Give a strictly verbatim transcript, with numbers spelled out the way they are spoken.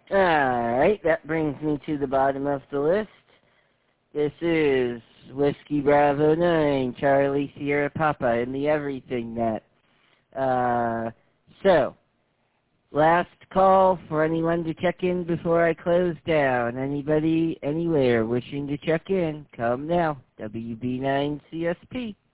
Alright, that brings me to the bottom of the list. This is Whiskey Bravo nine, Charlie Sierra Papa, and the Everything Net. Uh, so, last call for anyone to check in before I close down. Anybody, anywhere, wishing to check in, come now. W B nine C S P.